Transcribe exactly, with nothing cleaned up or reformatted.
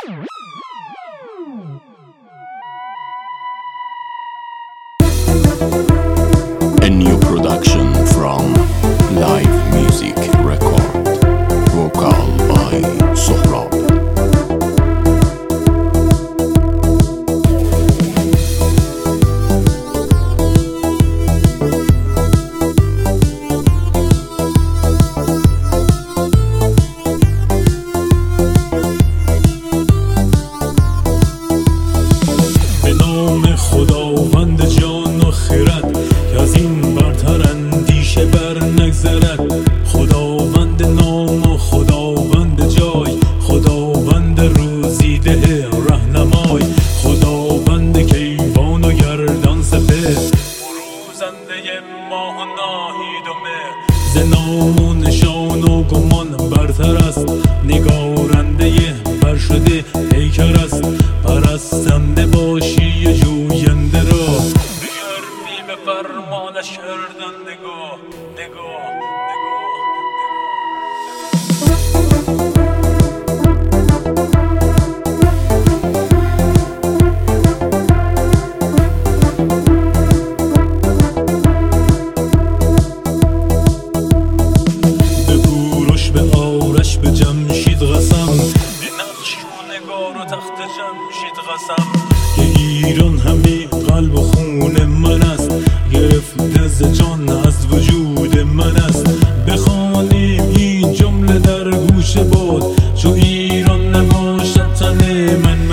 A new production from Live Music Record. Vocal by Sohrab. به نام خداوند جان و خرد که از این برتر اندیشه بر نگذرد. خداوند نام و خداوند جای، خداوند روزی ده رهنمای، خداوند کیوان و گردان سپهر، فروزنده ماه و ناهید و مهر. ز نام و نشان و گمان برتر است، نگارنده بر شده پیکر است. پرستنده باشی جوینده را، بگردی به فرمانش کردن نگاه نگاه نگاه. به کوروش به آرش به جمشید قسم، به نقش و نگار و تخت جمشید قسم. که ایران همه قلب و خون من است، گرفته ز جان از وجود من است. بخوانیم این جمله در گوش باد، چو ایران نباشد تن من